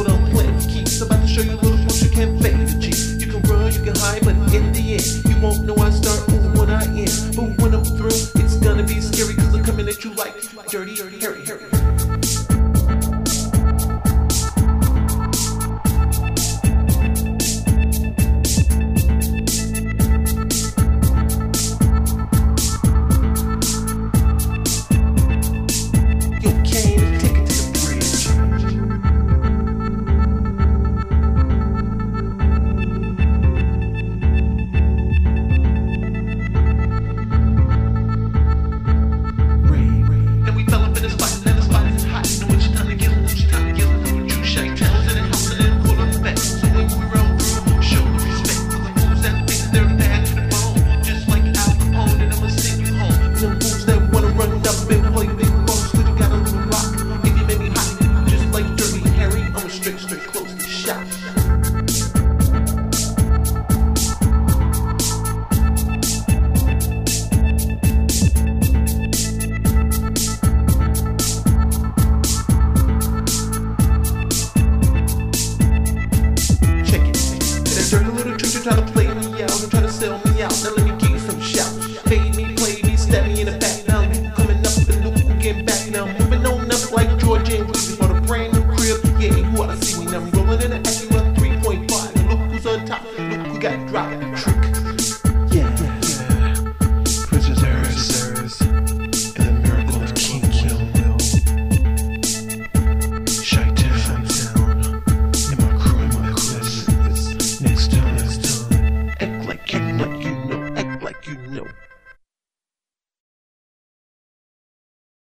what I'm playing for keeps. About to show you a little motion can't fake the G. You can run, you can hide, but in the end, you won't know I start moving when I end. But when I'm through, it's gonna be scary, cause I'm coming at you like dirty, Harry. Dirty little trick, you try to play me out and try to sell me out. Now let me